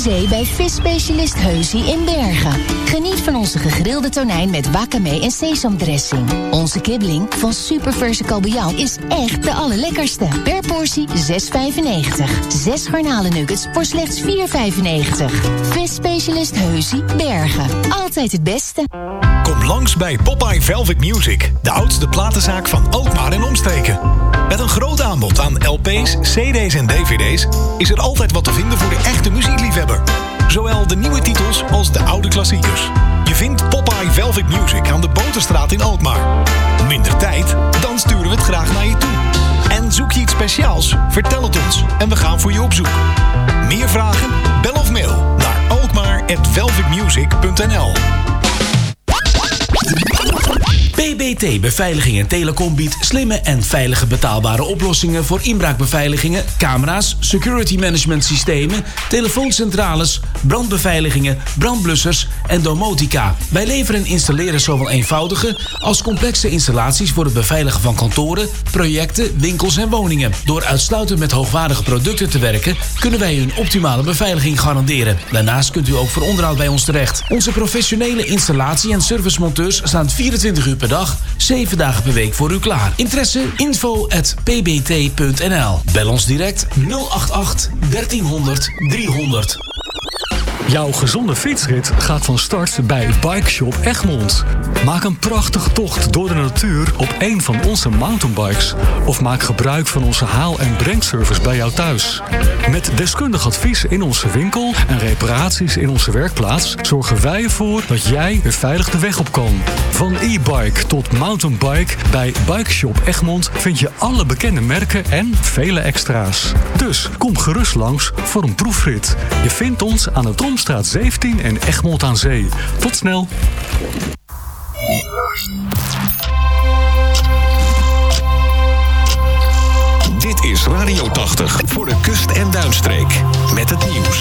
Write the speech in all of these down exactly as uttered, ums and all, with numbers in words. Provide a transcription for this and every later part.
zee bij visspecialist Heusie in Bergen. Geniet van onze gegrilde tonijn met wakame en sesamdressing. Onze kibbeling van superverse kabeljauw is echt de allerlekkerste. Per portie zes vijfennegentig. Zes garnalennuggets voor slechts vier vijfennegentig. Visspecialist Heusie Bergen. Altijd het beste. Kom langs bij Popeye Velvet Music, de oudste platenzaak van Alkmaar en omstreken. Met een groot aanbod aan L P's, C D's en D V D's is er altijd wat te vinden voor de echte muziekliefhebber. Zowel de nieuwe titels als de oude klassiekers. Je vindt Popeye Velvet Music aan de Boterstraat in Alkmaar. Minder tijd? Dan sturen we het graag naar je toe. En zoek je iets speciaals? Vertel het ons en we gaan voor je op zoek. Meer vragen? Bel of mail naar alkmaar at velvetmusic punt n l. B B T Beveiliging en Telecom biedt slimme en veilige betaalbare oplossingen voor inbraakbeveiligingen, camera's, security management systemen, telefooncentrales, brandbeveiligingen, brandblussers en domotica. Wij leveren en installeren zowel eenvoudige als complexe installaties voor het beveiligen van kantoren, projecten, winkels en woningen. Door uitsluitend met hoogwaardige producten te werken, kunnen wij u een optimale beveiliging garanderen. Daarnaast kunt u ook voor onderhoud bij ons terecht. Onze professionele installatie- en servicemonteurs staan vierentwintig uur per dag, zeven dagen per week voor u klaar. Interesse? info at p b t punt n l. Bel ons direct nul acht acht dertienhonderd driehonderd. Jouw gezonde fietsrit gaat van start bij Bike Shop Egmond. Maak een prachtige tocht door de natuur op een van onze mountainbikes. Of maak gebruik van onze haal- en brengservice bij jou thuis. Met deskundig advies in onze winkel en reparaties in onze werkplaats zorgen wij ervoor dat jij weer veilig de weg op kan. Van e-bike tot mountainbike, bij Bike Shop Egmond vind je alle bekende merken en vele extra's. Dus kom gerust langs voor een proefrit. Je vindt ons aan de Tromstraat zeventien en Egmond aan Zee. Tot snel! Dit is Radio tachtig voor de kust- en duinstreek. Met het nieuws.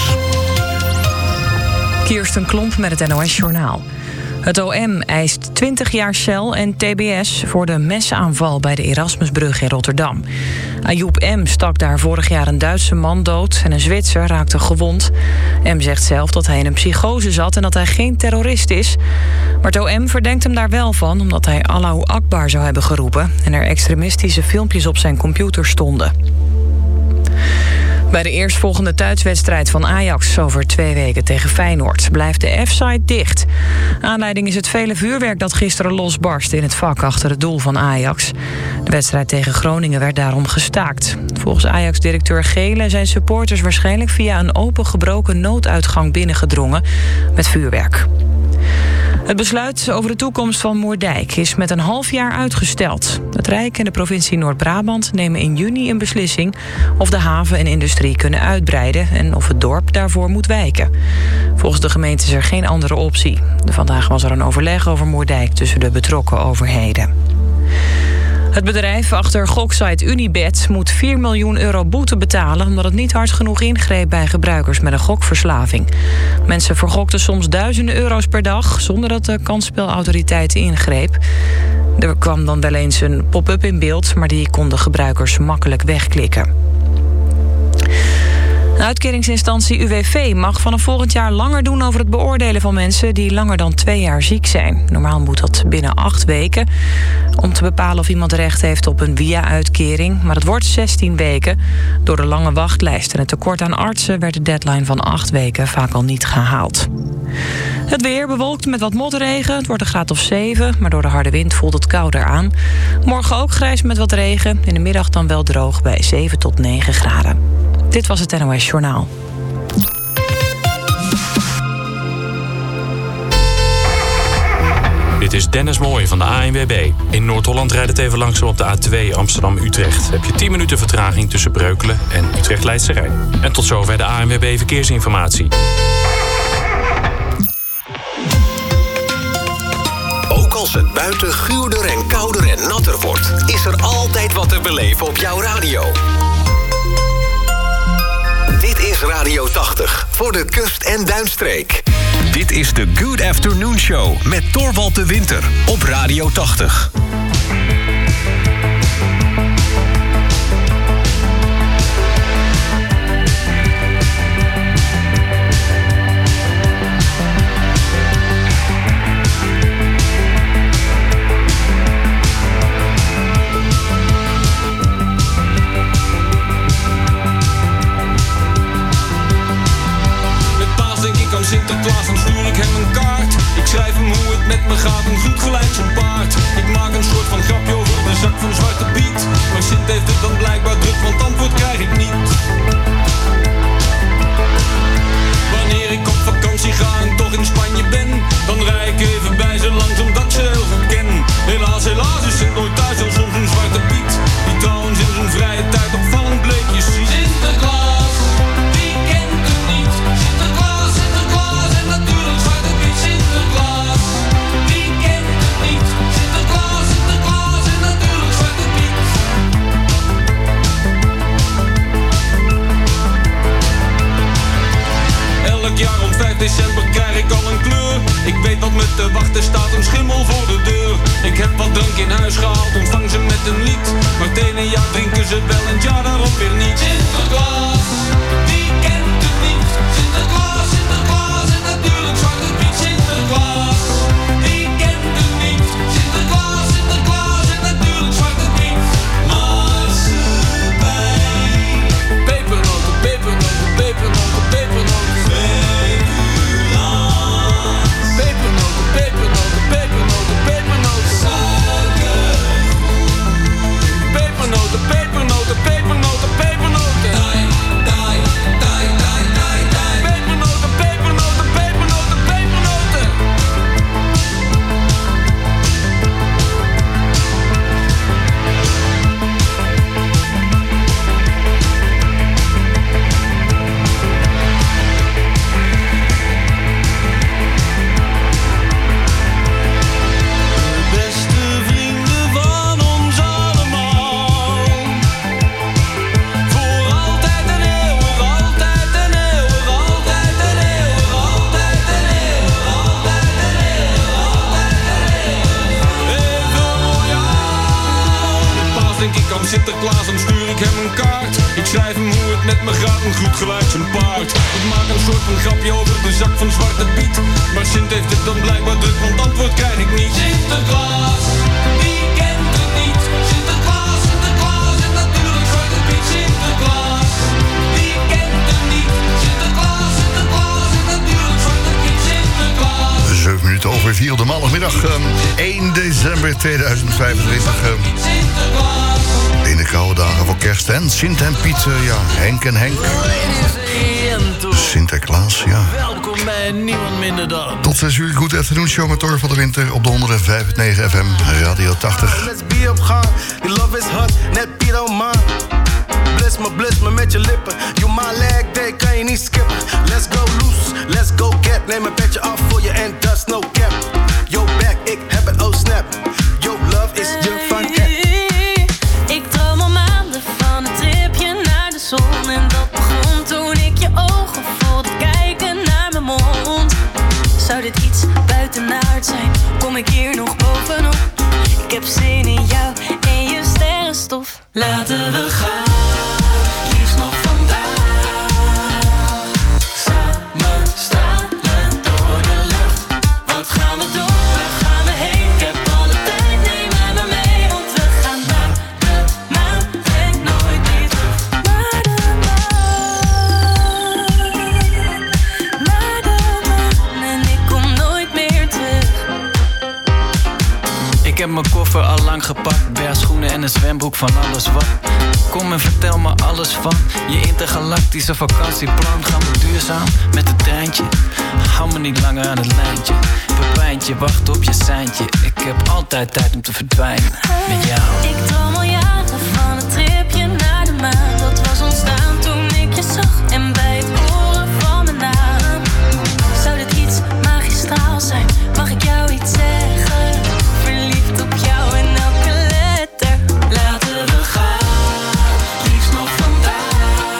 Kirsten Klomp met het N O S-journaal. Het O M eist twintig jaar cel en T B S voor de mesaanval bij de Erasmusbrug in Rotterdam. Ayoub M. stak daar vorig jaar een Duitse man dood en een Zwitser raakte gewond. M. zegt zelf dat hij in een psychose zat en dat hij geen terrorist is. Maar het O M verdenkt hem daar wel van omdat hij Allahu Akbar zou hebben geroepen en er extremistische filmpjes op zijn computer stonden. Bij de eerstvolgende thuiswedstrijd van Ajax over twee weken tegen Feyenoord blijft de F-site dicht. Aanleiding is het vele vuurwerk dat gisteren losbarstte in het vak achter het doel van Ajax. De wedstrijd tegen Groningen werd daarom gestaakt. Volgens Ajax-directeur Gele zijn supporters waarschijnlijk via een opengebroken nooduitgang binnengedrongen met vuurwerk. Het besluit over de toekomst van Moerdijk is met een half jaar uitgesteld. Het Rijk en de provincie Noord-Brabant nemen in juni een beslissing of de haven en industrie kunnen uitbreiden en of het dorp daarvoor moet wijken. Volgens de gemeente is er geen andere optie. Vandaag was er een overleg over Moerdijk tussen de betrokken overheden. Het bedrijf achter goksite Unibet moet vier miljoen euro boete betalen omdat het niet hard genoeg ingreep bij gebruikers met een gokverslaving. Mensen vergokten soms duizenden euro's per dag zonder dat de kansspelautoriteit ingreep. Er kwam dan wel eens een pop-up in beeld, maar die konden gebruikers makkelijk wegklikken. De uitkeringsinstantie U W V mag vanaf volgend jaar langer doen over het beoordelen van mensen die langer dan twee jaar ziek zijn. Normaal moet dat binnen acht weken om te bepalen of iemand recht heeft op een V I A-uitkering. Maar het wordt zestien weken. Door de lange wachtlijst en het tekort aan artsen werd de deadline van acht weken vaak al niet gehaald. Het weer bewolkt met wat motregen. Het wordt een graad of zeven, maar door de harde wind voelt het kouder aan. Morgen ook grijs met wat regen. In de middag dan wel droog bij zeven tot negen graden. Dit was het N O S Journaal. Dit is Dennis Mooij van de A N W B. In Noord-Holland rijdt het even langzaam op de A twee Amsterdam-Utrecht. Heb je tien minuten vertraging tussen Breukelen en Utrecht-Leidse Rijn. En tot zover de A N W B Verkeersinformatie. Ook als het buiten guurder en kouder en natter wordt, is er altijd wat te beleven op jouw radio. Dit is Radio tachtig voor de kust- en duinstreek. Dit is de Good Afternoon Show met Torvald de Winter op Radio tachtig. december krijg ik al een kleur. Ik weet wat me te wachten staat, een schimmel voor de deur. Ik heb wat drank in huis gehaald, ontvang ze met een lied. Maar het ene jaar drinken ze wel en het jaar daarop weer niet. Sinterklaas, wie kent het niet? Sinterklaas, Sinterklaas en natuurlijk Zwarte Piet. Sinterklaas, wie kent het niet? Sinterklaas, Sinterklaas en natuurlijk Zwarte Piet. Marsepein. Pepernoten, pepernoten, pepernoten, pepernoten. Pepernoten, pepernoten, pepernoten, pepernoten. Suiker. Pepernoten, pepernoten, pepernoten, pepernoten. Dai, dai, dai, dai, dai, dai. Pepernoten, pepernoten, pepernoten, pepernoten. Beste vrienden van ons allemaal. Voor altijd en eeuwig, altijd en eeuwig, altijd en eeuwig, altijd en eeuwig, altijd en eeuwig, altijd en eeuwig. Even royaal. In paas denk ik aan Sinterklaas, dan stuur ik hem een kaart. Ik schrijf hem hoe het met me gaat, een goed gelijk zijn paard. Ik maak een soort van grapje over de zak van Zwarte Piet. Maar Sint heeft het dan blijkbaar druk, want antwoord krijg ik niet. Sinterklaas, wie kent het niet? Sinterklaas, Sinterklaas en natuurlijk Zwarte Piet. Sinterklaas, wie kent het niet? Sinterklaas, Sinterklaas en natuurlijk Zwarte Piet. Sinterklaas. zeven minuten over vier op de maandagmiddag, uh, één december tweeduizend vijfentwintig. Uh, in de koude dagen voor kerst en Sint en Piet, uh, ja, Henk en Henk. Sinterklaas, ja. Welkom bij niemand minder dan. Tot zes uur, goed afternoon show met Thor van de Winter op de honderdvijf komma negen F M, Radio tachtig. Let's be op gang, die love is hot, net Piet on man. Bliss me, bliss me met je lippen. You my leg day, kan je niet skippen. Let's go loose, let's go get. Neem een petje af voor je en dat is no cap. Yo back, ik heb het, oh snap. Yo love is je van het. Ik droom al maanden van een tripje naar de zon. En dat begon toen ik je ogen voelde kijken naar mijn mond. Zou dit iets buitenaard zijn? Kom ik hier nog bovenop? Ik heb zin in jou en je sterrenstof. Laten we gaan, liefst nog vandaag. Samen stralen door de lucht. Wat gaan we doen? Waar gaan we heen? Ik heb alle tijd, neem mij maar mee. Want we gaan naar de maan en nooit meer terug. Naar de maan, naar de maan. En ik kom nooit meer terug. Ik heb mijn koffer al lang gepakt. Bergschoenen en een zwembroek van alles wat. Kom en vertel me alles van je intergalactische vakantieplan. Gaan we duurzaam met het treintje? Hou me niet langer aan het lijntje. Pepijntje, wacht op je seintje. Ik heb altijd tijd om te verdwijnen met jou. Ik droom al jaren van een tripje naar de maan. Dat was ontstaan toen ik je zag en bij het horen van mijn naam. Zou dit iets magistraal zijn? Mag ik jou iets zeggen? Verliefd op jou en elke letter. Laten we gaan, liefst nog vandaag.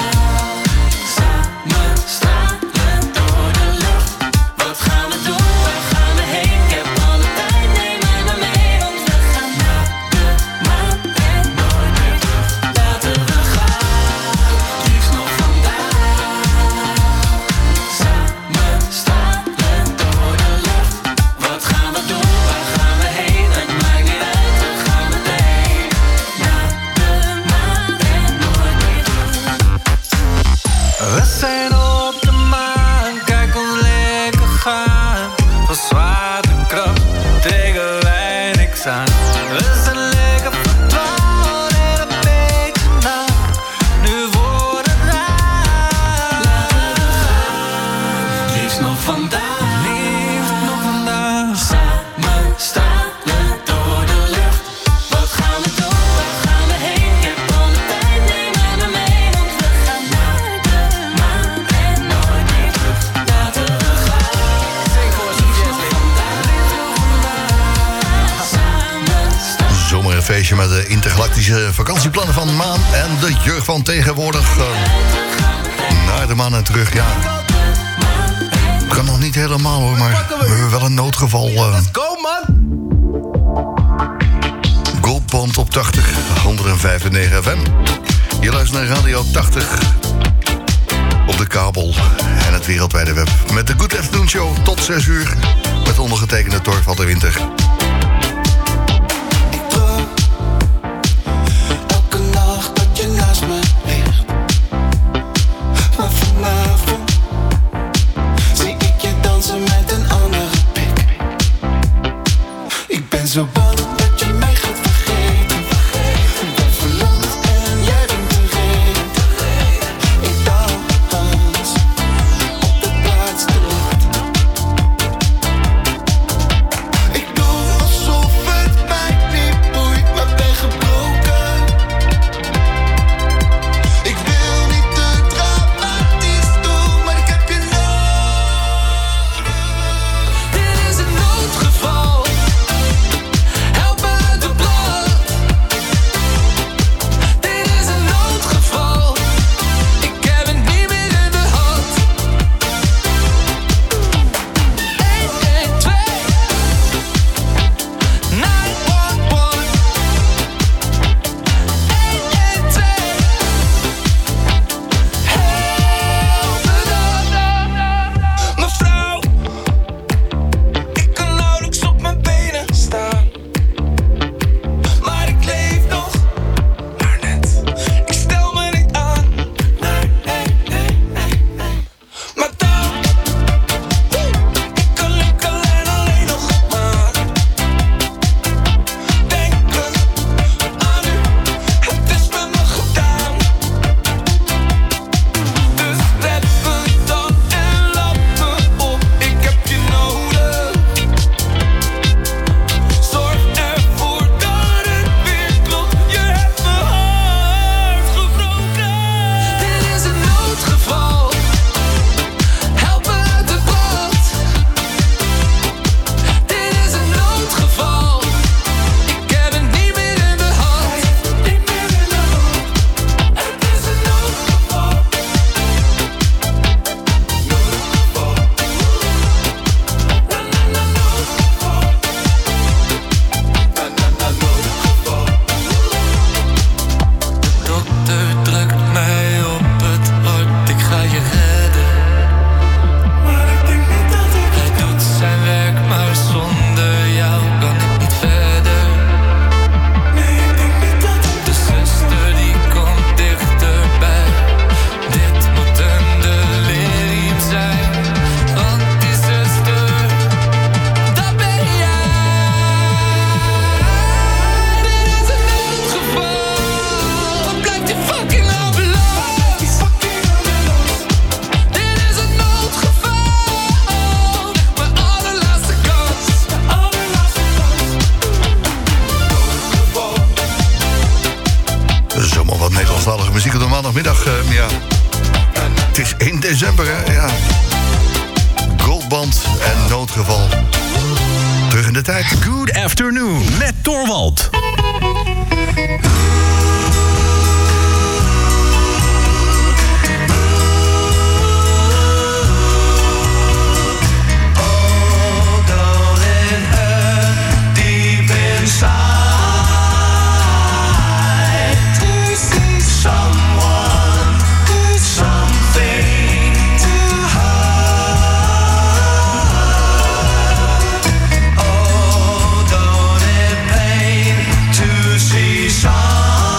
Samen stralen door de lucht. Wat gaan we doen? Waar gaan we heen? Ik heb alle tijd, neem mij maar mee. Want we gaan naar de maan en nooit meer terug. Laten we gaan, liefst nog vandaag. Samen stralen door de lucht. Wat gaan we doen? Waar gaan we heen? Het maakt niet uit, we gaan meteen naar de maan en nooit meer terug. We zijn op de maan, kijk ons lekker gaan. Van zwaartekracht tegen wij niks aan. We zijn lekker verdwaald en een beetje nacht. Nu wordt het raar. Laten we gaan, liefst nog vandaag. Liefst nog vandaag. Samen stralen door de lucht. Wat gaan we doen? Waar gaan we heen? Ik heb alle tijd, neem mij maar mee. Want we gaan naar de maan en nooit meer terug. Laten we gaan, liefst nog vandaag. Samen stralen. Zomer een feestje met de intergalactische vakantieplannen van Maan en de jeugd van tegenwoordig. Uh, naar de maan en terug, ja. kan nog niet helemaal hoor, maar we hebben wel een noodgeval. Uh... Let's go, man! Goldband op tachtig, honderdvijf komma negen F M. Je luistert naar Radio tachtig. Op de kabel en het wereldwijde web. Met de Good Afternoon Show tot zes uur. Met ondergetekende Thor van de Winter. Ik droom elke nacht dat je naast me ligt. Maar vanavond zie ik je dansen met een andere pik. Ik ben zo bang dat je mij gaat vergeten. Ik ben verlamd en jij bent tevreden. Ik dans op de plaats te laat. Ik doe alsof het mij niet boeit, maar ben gebroken. Ik wil niet te dramatisch doen, maar ik heb je nodig. Dit is een noodgeval. Help me uit de blad. Dit is een noodgeval. Ik heb het niet meer in de hand. één één twee nine one one. één één twee Help me dan. Mevrouw, ik kan nauwelijks op mijn benen staan. Maar ik leef nog, maar net. Ik stel me niet aan. Nee, nee, nee, nee, nee. Maar dan, ik kan lukken en alleen nog maar denken aan u. Het is met me gedaan. Dus red me dan en laat me op. Ik heb je nodig. Zorg ervoor dat het weer klopt. Je hebt mijn hart gebroken. Dit is een noodgeval. Help me uit de blad. Dit is een noodgeval. Ik heb het niet meer in de hand. Niet meer in de hand. Het is een noodgeval. Noodgeval. Na na na noodgeval. Na na na noodgeval. Dokter drukt mij op het hart, ik ga je redden. Maar ik denk niet dat ik Hij doet zijn werk, maar zonder jou kan ik niet verder. Nee, ik denk niet dat ik De zuster die komt dichterbij. Dit moet een delirium zijn. Want die zuster, dat ben jij. Dit is een noodgeval. Wat blijft die fucking ambulance? Dit is een noodgeval. Mijn allerlaatste kans. Mijn allerlaatste kans. Zomaar wat Nederlandstalige muziek op de maandagmiddag. Uh, ja. Het is één december, hè? Ja. Goldband en noodgeval. Terug in de tijd. Good Afternoon met Torwald. Deep inside, someone, something to hide. Oh, don't it pain to see some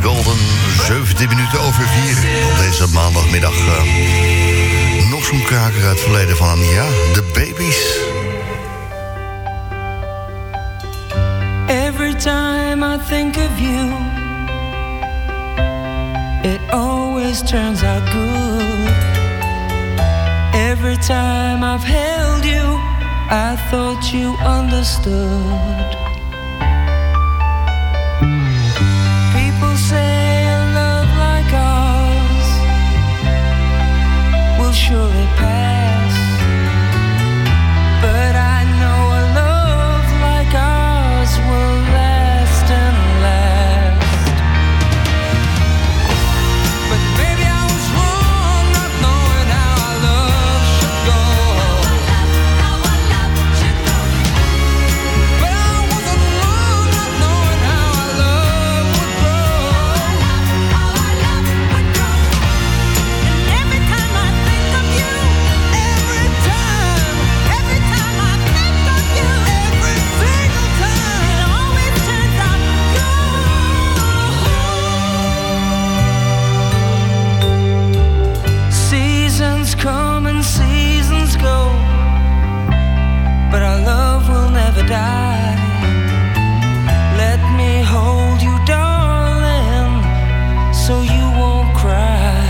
Golden, zeventien minuten over vier op deze maandagmiddag. Uh, nog zo'n kraker uit het verleden van een jaar, de Babies. Every time I think of you, it always turns out good. Every time I've held you, I thought you understood. People say a love like ours will surely pass, but I know a love like ours will last and last. But baby, I was wrong not knowing how our love should go. How our love should go. But I wasn't wrong not knowing how our love would grow. How our love would grow. And every time I think of you, every time, every time I think of you, every single time, it always turns out good. Seasons come and seasons go, but our love will never die. Let me hold you, darling, so you won't cry.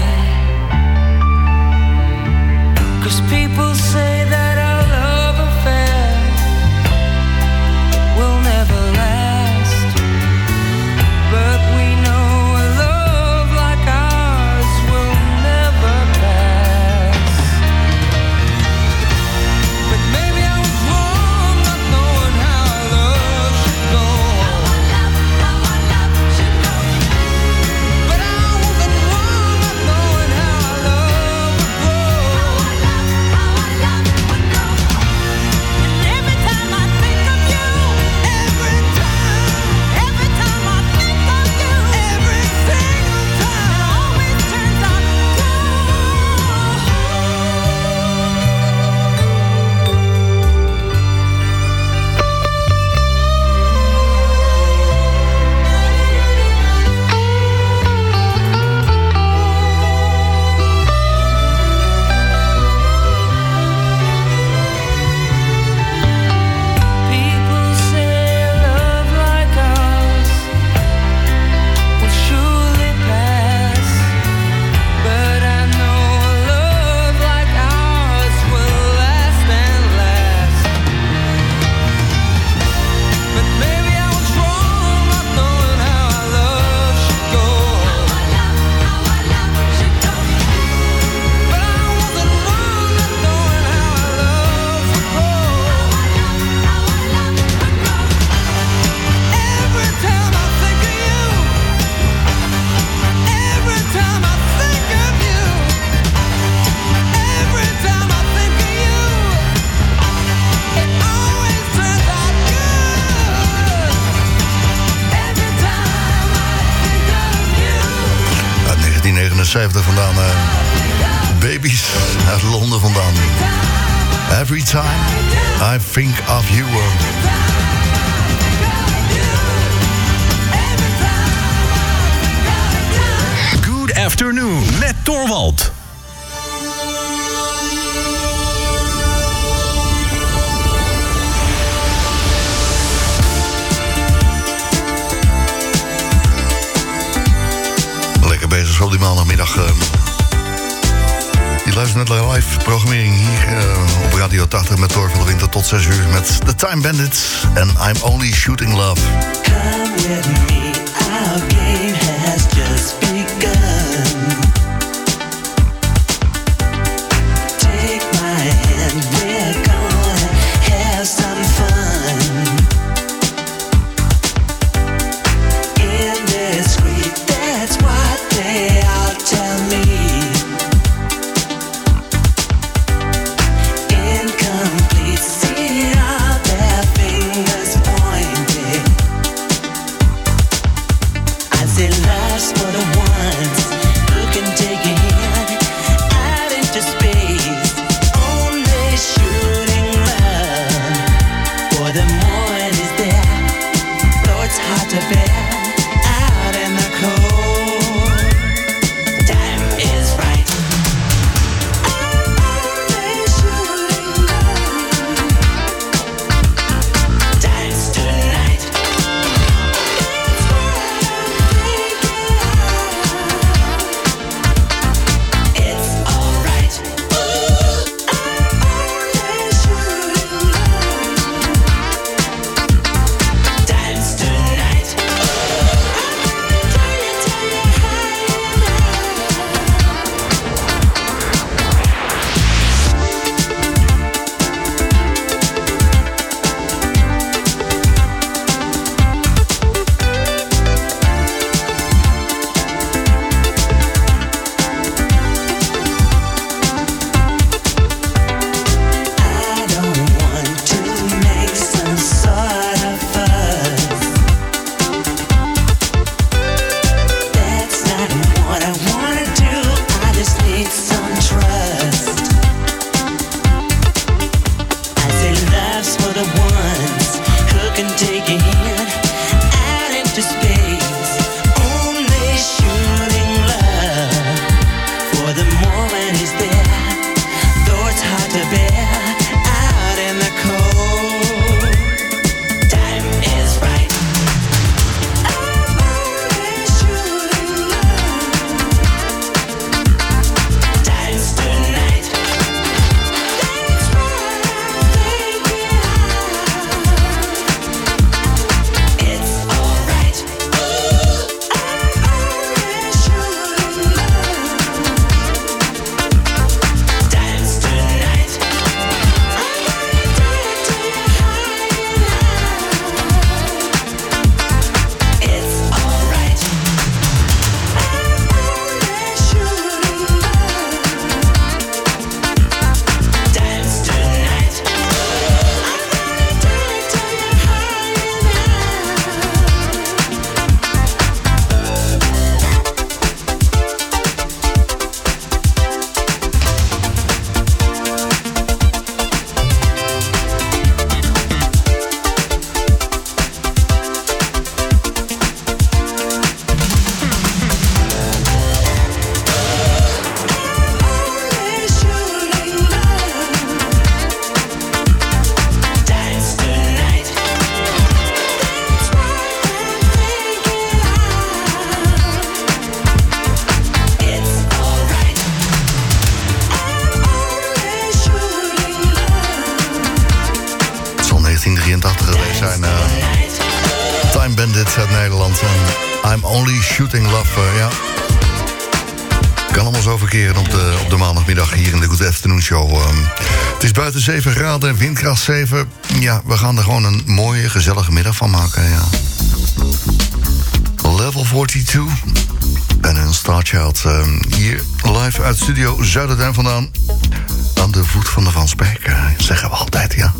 'Cause people say that our love affair will never last, but we know a love like ours will never pass. But maybe I was wrong not knowing how our love should go. How our love should go. But I wasn't wrong not knowing how our love would grow. How our love would grow. And every time I think of you, every time, every time I think of you, every single time, it always turns out People say a love like ours will surely pass, but I know a love like ours will last and last. But maybe I was wrong not knowing how our love should go. How our love should go. But I wasn't wrong not knowing how our love would grow. How our love would grow. Every time I think of you, every time I think of you, every time I think of you, it always turns out good. Every time I think of you. Uit negentien negenenzeventig vandaan, uh, Babies uit Londen vandaan. Every time I think of you. uh. Good afternoon met Torwald. Lekker bezig zo op die maandagmiddag. Uh, je luistert naar de live programmering hier uh, op Radio tachtig met Thor van de Winter tot zes uur met The Time Bandits en I'm Only Shooting Love. Come with me, our game has just begun. Take my hand, we're gonna have some fun. In this creek, that's what they all tell me. Incomplete, see all their fingers pointing. I say love's for the one. zijn uh, Time Bandits uit Nederland. En I'm Only Shooting Love, uh, ja. Kan allemaal zo verkeren op de, op de maandagmiddag hier in de Good Afternoon Show. Um, het is buiten zeven graden en windkracht zeven. Ja, we gaan er gewoon een mooie, gezellige middag van maken, ja. Level tweeënveertig en een Starchild. Um, hier live uit studio Zuiderduin vandaan. Aan de voet van de Van Spijk, uh, zeggen we altijd, ja.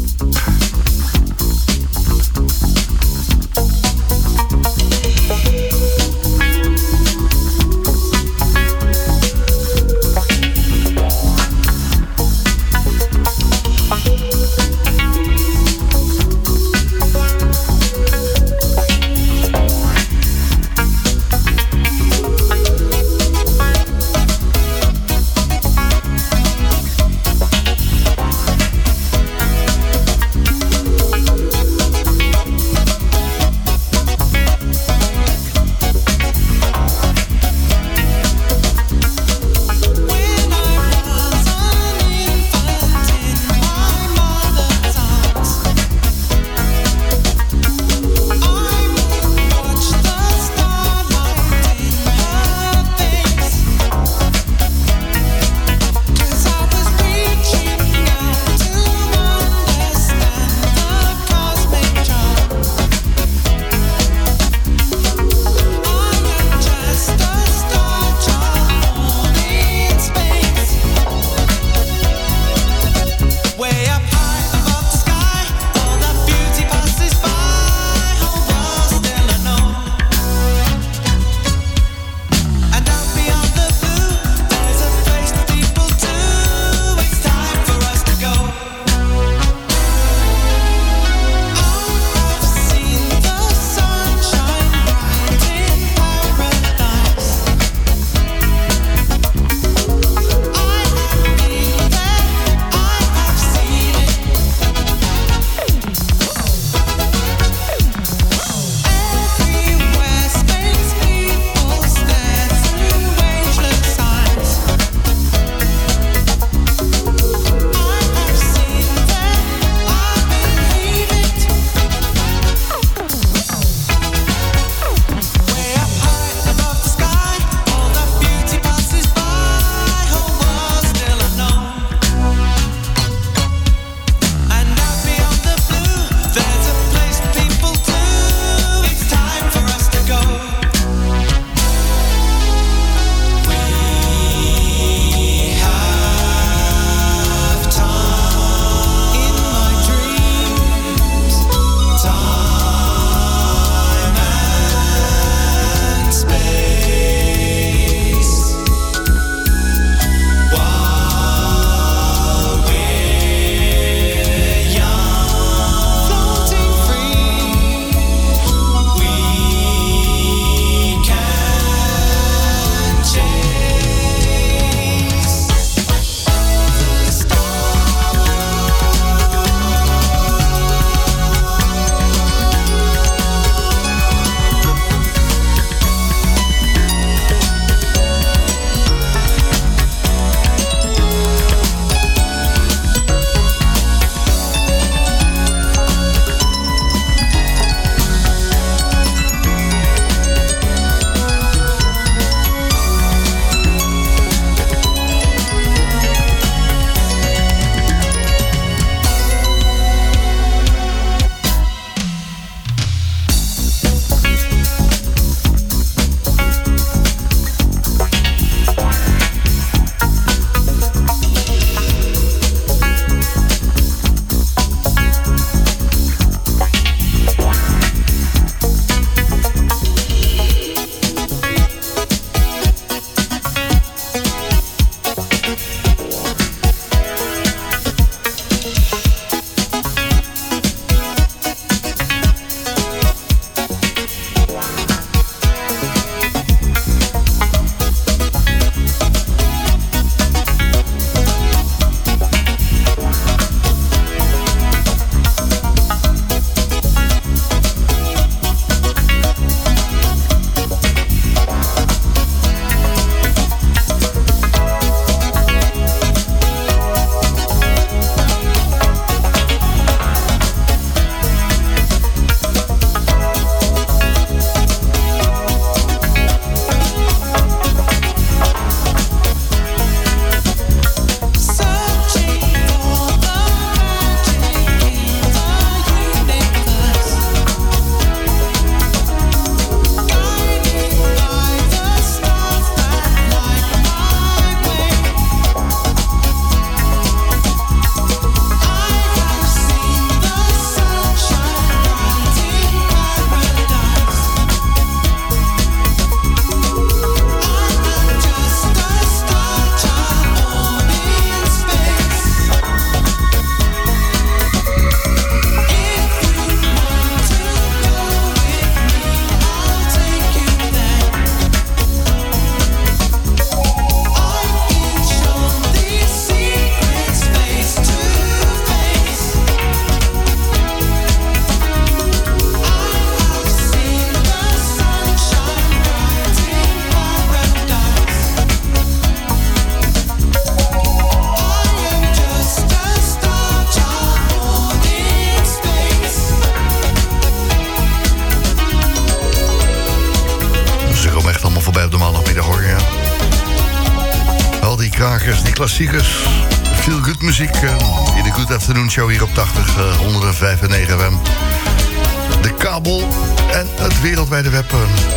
krakers, die klassiekers. Feel good muziek uh, in de Good Afternoon Show hier op tachtig, uh, honderdvijf komma negen F M. De kabel en het wereldwijde web. Uh.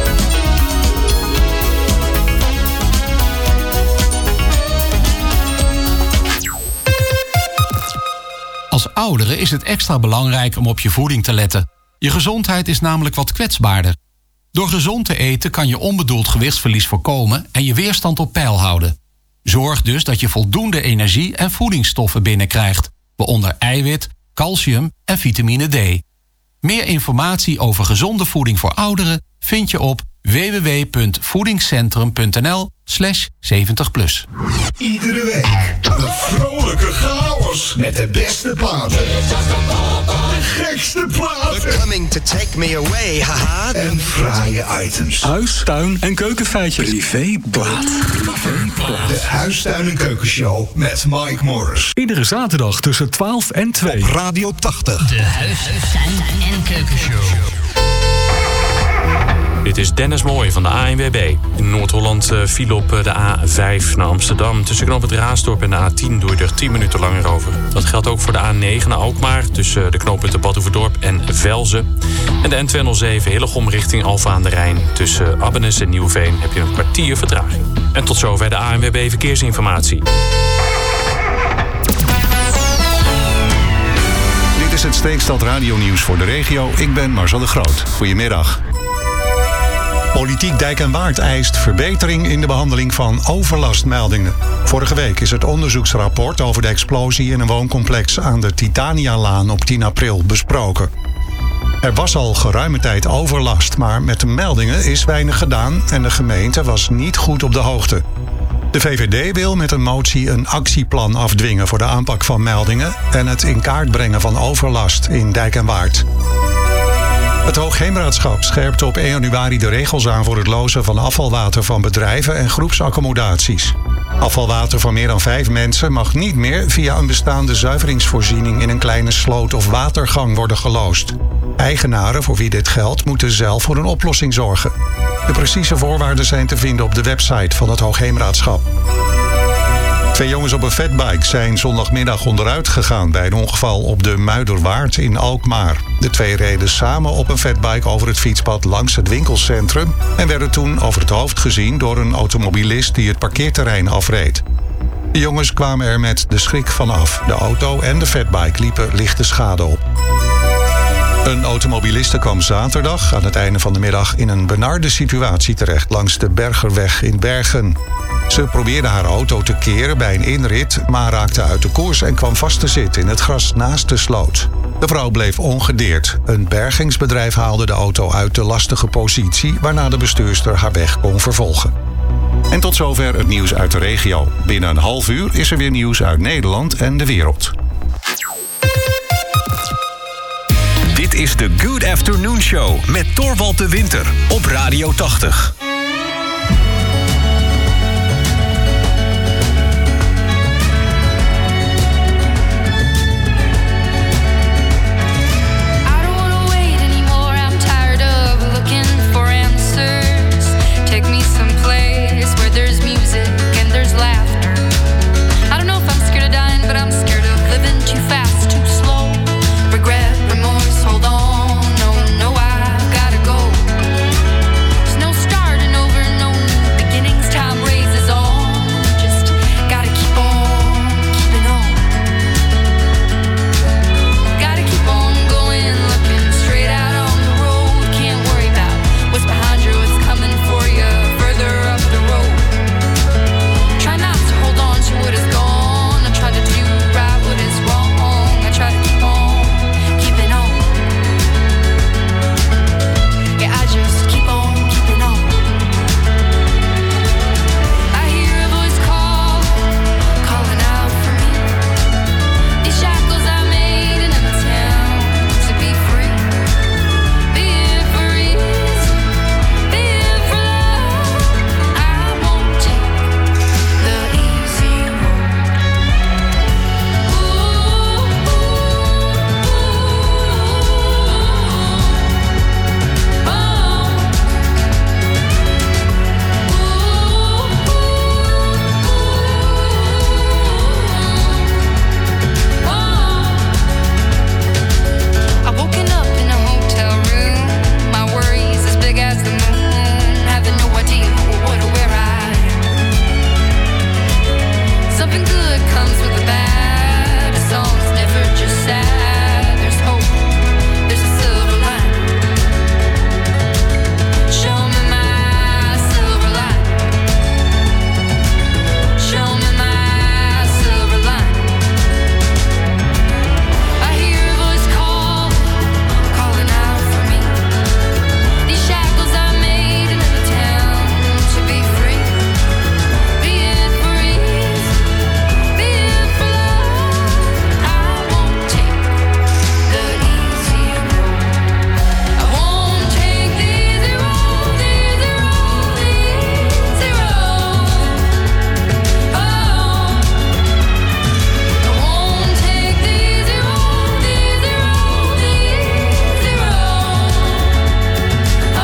Als ouderen is het extra belangrijk om op je voeding te letten. Je gezondheid is namelijk wat kwetsbaarder. Door gezond te eten kan je onbedoeld gewichtsverlies voorkomen en je weerstand op peil houden. Zorg dus dat je voldoende energie en voedingsstoffen binnenkrijgt, waaronder eiwit, calcium en vitamine D. Meer informatie over gezonde voeding voor ouderen vind je op w w w punt voedingscentrum punt n l slash zeventig plus. Iedere week een vrolijke chaos met de beste platen. De gekste platen. They're coming to take me away, haha. En fraaie items. Huis, tuin en keukenfeitjes. Privéplaat. De Huistuin- en Keukenshow met Mike Morris. Iedere zaterdag tussen twaalf en twee. Op Radio tachtig. De Huistuin- en Keukenshow. Dit is Dennis Mooij van de A N W B. In Noord-Holland uh, viel op de A vijf naar Amsterdam. Tussen knoop het Raasdorp en de A tien doe je er tien minuten langer over. Dat geldt ook voor de A negen naar Alkmaar. Tussen de knooppunten Badhoevedorp en Velzen. En de N tweehonderdzeven Hillegom richting Alphen aan de Rijn. Tussen Abbenes en Nieuwveen heb je een kwartier vertraging. En tot zover de A N W B Verkeersinformatie. Dit is het Steekstad Radio-nieuws voor de regio. Ik ben Marcel de Groot. Goedemiddag. Politiek Dijk en Waard eist verbetering in de behandeling van overlastmeldingen. Vorige week is het onderzoeksrapport over de explosie in een wooncomplex aan de Titanialaan op tien april besproken. Er was al geruime tijd overlast, maar met de meldingen is weinig gedaan en de gemeente was niet goed op de hoogte. De V V D wil met een motie een actieplan afdwingen voor de aanpak van meldingen en het in kaart brengen van overlast in Dijk en Waard. Het Hoogheemraadschap scherpt op één januari de regels aan voor het lozen van afvalwater van bedrijven en groepsaccommodaties. Afvalwater van meer dan vijf mensen mag niet meer via een bestaande zuiveringsvoorziening in een kleine sloot of watergang worden geloosd. Eigenaren voor wie dit geldt moeten zelf voor een oplossing zorgen. De precieze voorwaarden zijn te vinden op de website van het Hoogheemraadschap. Twee jongens op een fatbike zijn zondagmiddag onderuit gegaan bij een ongeval op de Muiderwaard in Alkmaar. De twee reden samen op een fatbike over het fietspad langs het winkelcentrum en werden toen over het hoofd gezien door een automobilist die het parkeerterrein afreed. De jongens kwamen er met de schrik vanaf. De auto en de fatbike liepen lichte schade op. Een automobiliste kwam zaterdag aan het einde van de middag in een benarde situatie terecht langs de Bergerweg in Bergen. Ze probeerde haar auto te keren bij een inrit, maar raakte uit de koers en kwam vast te zitten in het gras naast de sloot. De vrouw bleef ongedeerd. Een bergingsbedrijf haalde de auto uit de lastige positie, waarna de bestuurster haar weg kon vervolgen. En tot zover het nieuws uit de regio. Binnen een half uur is er weer nieuws uit Nederland en de wereld. Dit is de Good Afternoon Show met Torvald de Winter op Radio tachtig. Hold on, no, no, I gotta go. There's no start sad, there's hope, there's a silver line. Show me my silver line. Show me my silver line. I hear a voice call, calling out for me. These shackles I made in an attempt to be free. Be it for ease, be it for love. I won't take the easy road. I won't take the easy road, the easy road, the easy road. Oh, I won't take the easy road, the easy road, the easy road.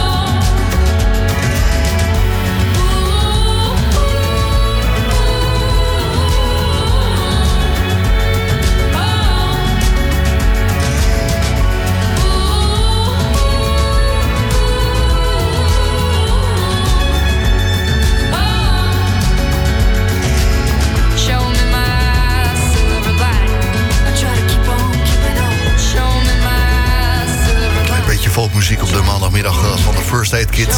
Show me my silver line. I try to keep on keeping on. Show me my silver Klein beetje folkmuziek op de maandagmiddag eh, van de First Aid Kit.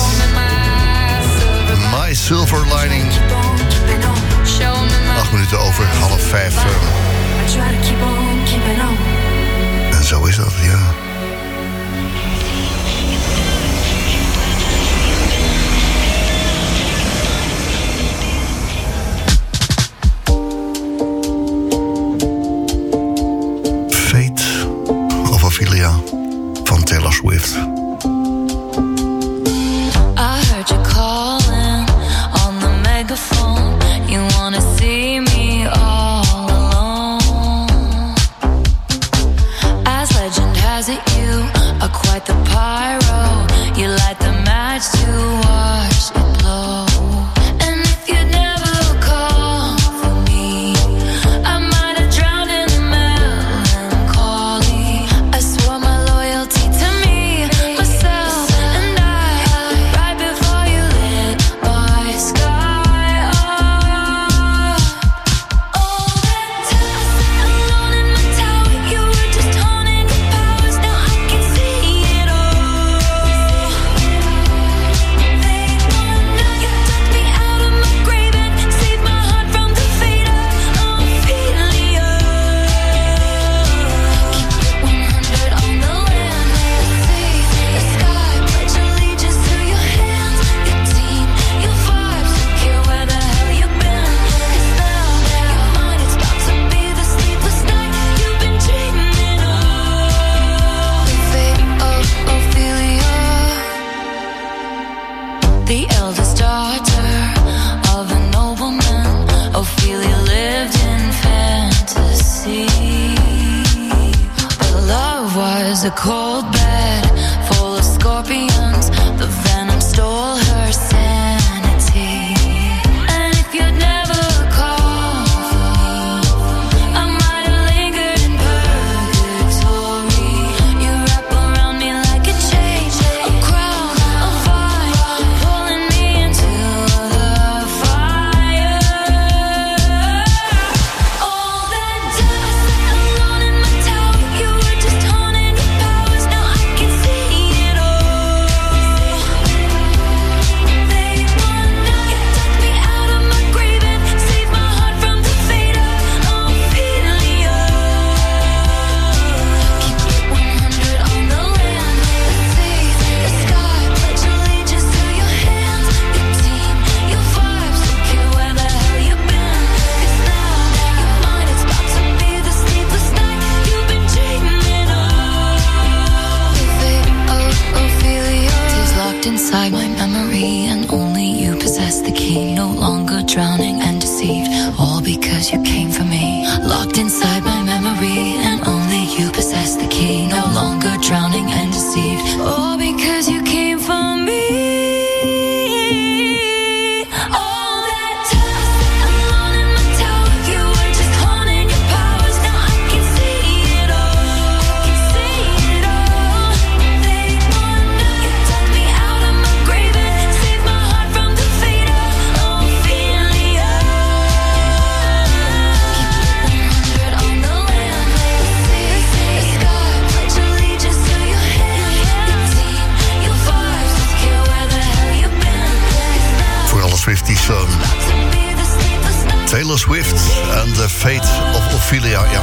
My Silver Lining. Show me my Acht minuten over half vijf. eh, I try to keep on keeping on. En zo is dat, ja. Fate of Ophelia van Taylor Swift. I heard you calling on the megaphone. You wanna see me all alone. As legend has it, you are quite the pyro. You light the match to watch it blow. And if you'd never call for me, I might have drowned in the melancholy. I swore my loyalty to me, myself, and I, right before you lit my sky up. All that time I sat alone in my tower, you were just honing your powers. Now I can see it all. They wonder you took me out of my grave and saved my heart from the fate of Ophelia. Keep it one hundred on the land, the sea, the sky. Pledge allegiance to your hands, your team, your vibes. Don't care where the hell you've been, 'cause now your mind is about to be the sleepless night you've been dreaming of. The fate of Ophelia, the eldest daughter of a nobleman. Ophelia lived in fantasy, but love was a cold bed full of scorpions. The venom stole her sanity. And if you'd never call for me, I might have lingered in purgatory. You wrap around me like a chain, a crown, a vine, pulling me into the fire. All that time I sat alone in my tower, you were just honing your powers. Now I can see it all. They wonder you took me out of my grave and saved my heart from the fate of Ophelia. Keep it one hundred on the land, the sea, the sky. Pledge allegiance to your hands, your team, your vibes. Don't care where the hell you've been, 'cause now your mind is about to be the sleepless night you've been dreaming of. The fate of Ophelia is locked inside my memory, and only you possess the key. No longer drowning and deceived, all because you came for me. Locked inside my memory, and only you possess the key. No longer drowning and deceived, all because you came for me. All that time I sat alone in my tower, you were just honing your powers. Now I can see it all. I can see it all. They wonder you took me out of my grave and saved my heart from the fate of Ophelia. Keep Taylor Swift en The Fate of Ophelia, ja.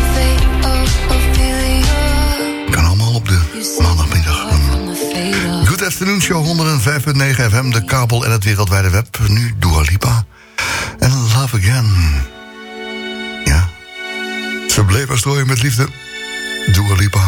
Kan allemaal op de maandagmiddag. Good Afternoon Show honderdvijf komma negen F M, de kabel en het wereldwijde web. Nu Dua Lipa en Love Again. Ja, ze bleef maar strooien met liefde. Dua Lipa.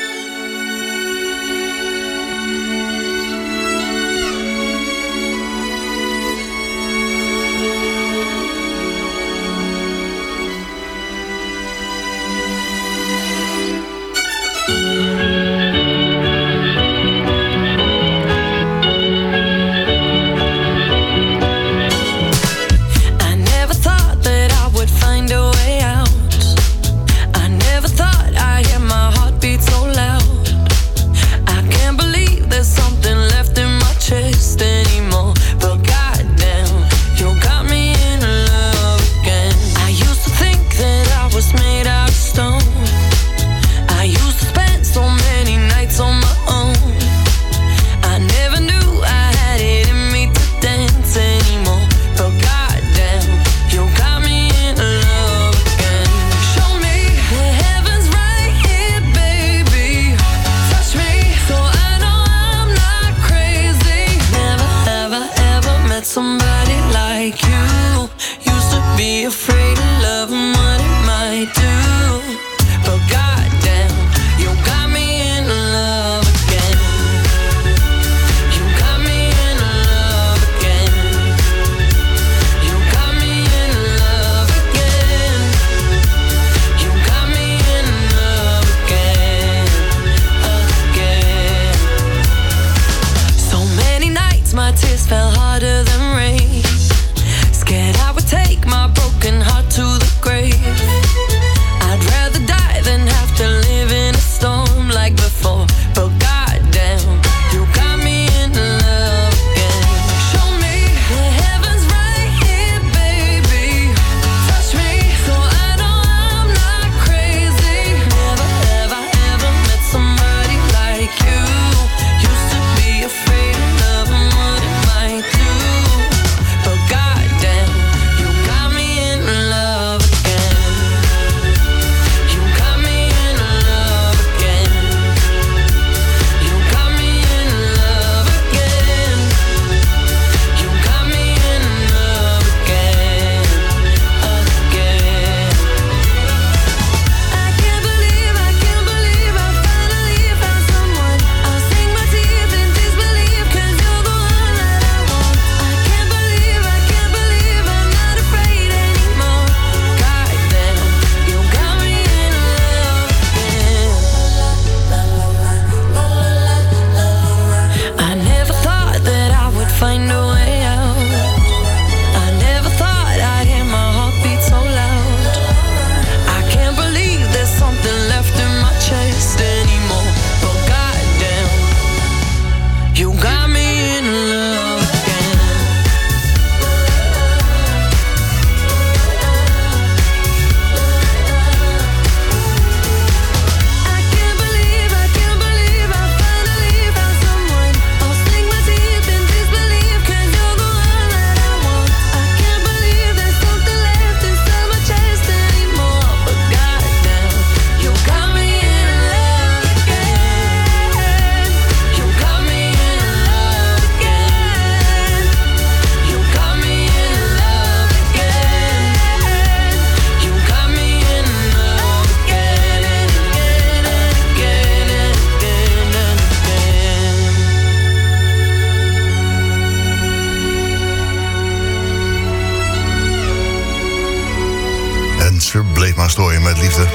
Bleef maar strooien met liefde.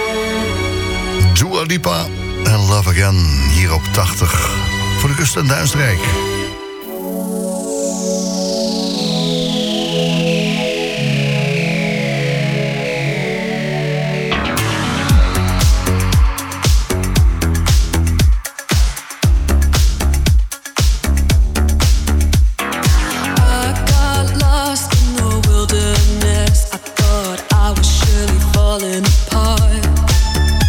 Dua Lipa en Love Again hier op tachtig voor de Kust- en Duinstreek.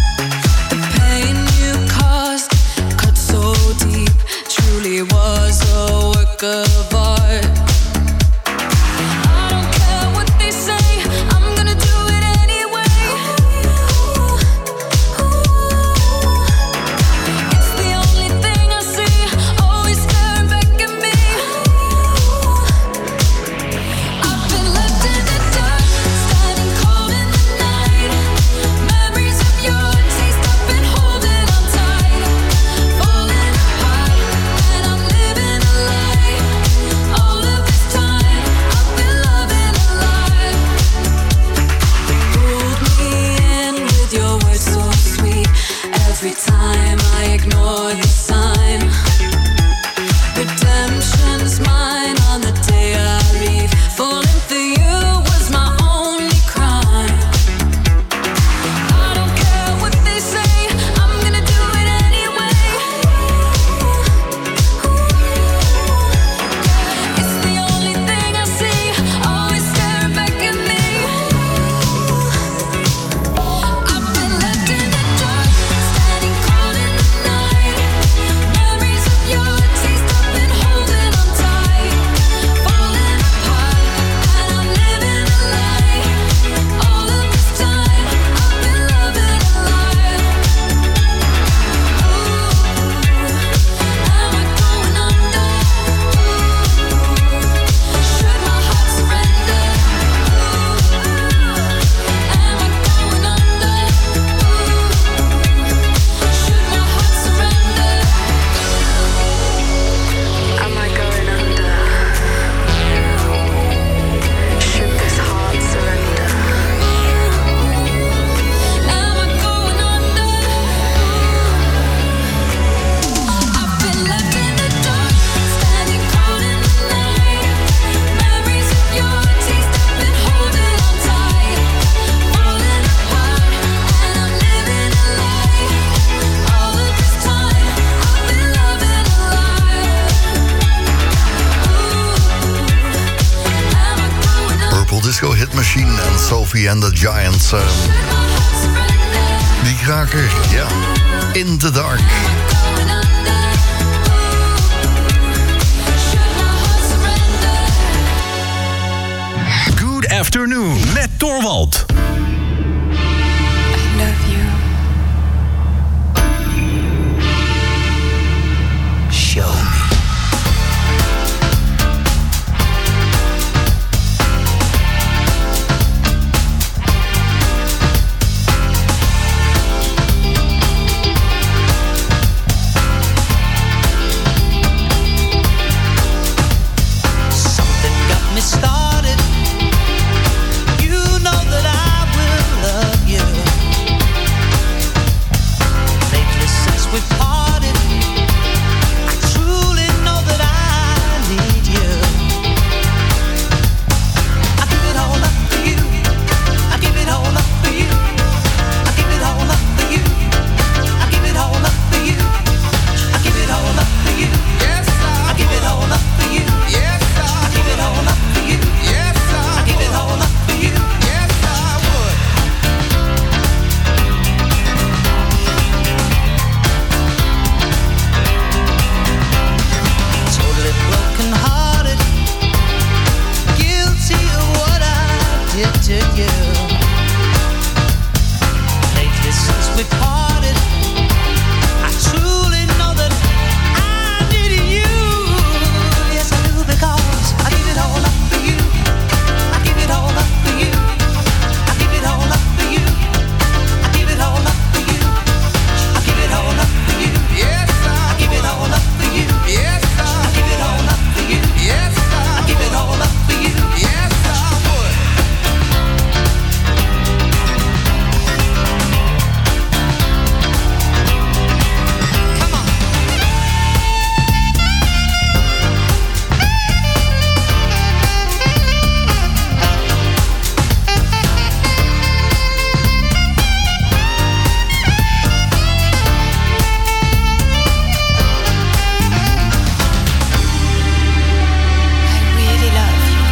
Was Disco Hit Machine en Sophie and the Giants. Uh, die kraker, ja. In the Dark. Good Afternoon met Torwald. Show me. Something got me started. You know that I will love you. Lately since we parted, I truly know that I need you. I give it all up for you. I give it all up for you. I give it all up for you. I give it all up for you. I give it all up for you. Yes, I give it all up for you. Yes, I give it all up for you. Yes, I give it all up for you. Yes, I would. Totally broken hearted, guilty of what I did to you. Lately since we parted, I truly know that I need you. Yes, I do, because I give it all up for you. I give it all up for you. I give it all up for you. I give it all up for you. I give it all up for you. Yes, I give it all up for you. Yes, I give it all up for you. Yes, I give it all up for you. Yes, I would. Come on. I really love you.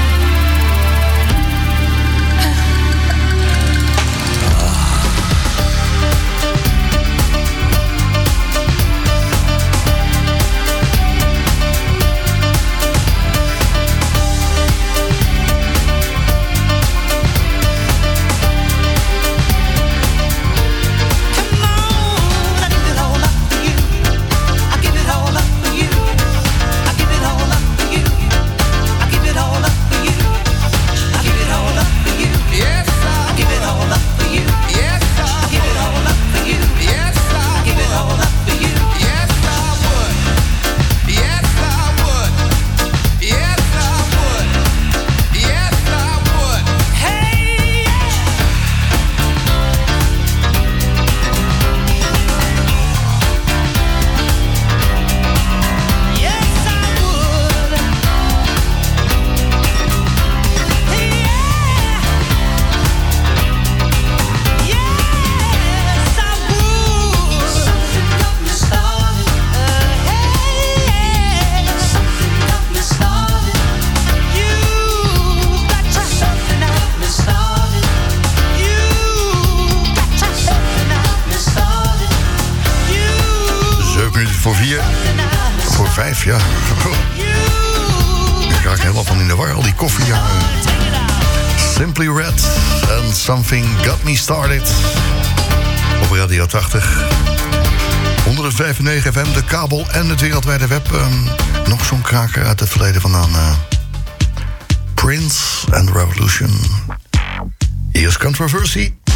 I give it all up for you. I give it all up for you. I give it all up for you. I give it all up for you. I give it all up for you. Yes, I give it all up for you. Yes, I give it all up for you. Yes, I give it all up for you. Yes, I would. Yes, I would. Yes, I would. Yes, I would. Hey, yeah. Yes, I would. Yeah. Yes, I would. Something got me started. Hey, something got me started. You got to something got me started. You got to something got me started. You zeven minuten voor vier. Voor vijf, ja. Ik raak helemaal van in de war, al die koffie. Ja. Simply Red and Something Got Me Started. Op Radio tachtig. honderdvijf komma negen F M, de kabel en het wereldwijde web. Um, nog zo'n kraker uit het verleden vandaan. Uh, Prince and Revolution. Hier is Controversy.